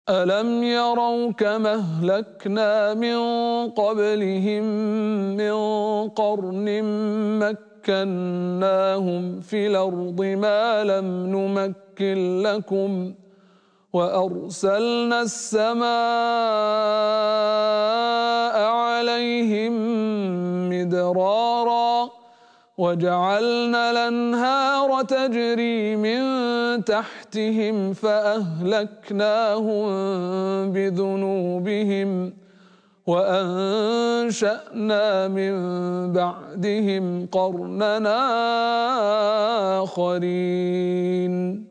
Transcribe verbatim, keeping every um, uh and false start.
أَلَمْ يَرَوْا كَمْ أَهْلَكْنَا مِن قَبْلِهِم مِّن قَرْنٍ مَّكَّنَّاهُمْ فِي الْأَرْضِ مَا لَمْ نُمَكِّن لَّكُمْ وَأَرْسَلْنَا السَّمَاءَ عَلَيْهِم مِّدْرَارًا وَجَعَلْنَا الْأَنْهَارَ تَجْرِي مِن تَحْتِهِمْ فَأَهْلَكْنَاهُم بِذُنُوبِهِمْ وَأَنشَأْنَا مِن بَعْدِهِمْ قَرْنًا آخَرِينَ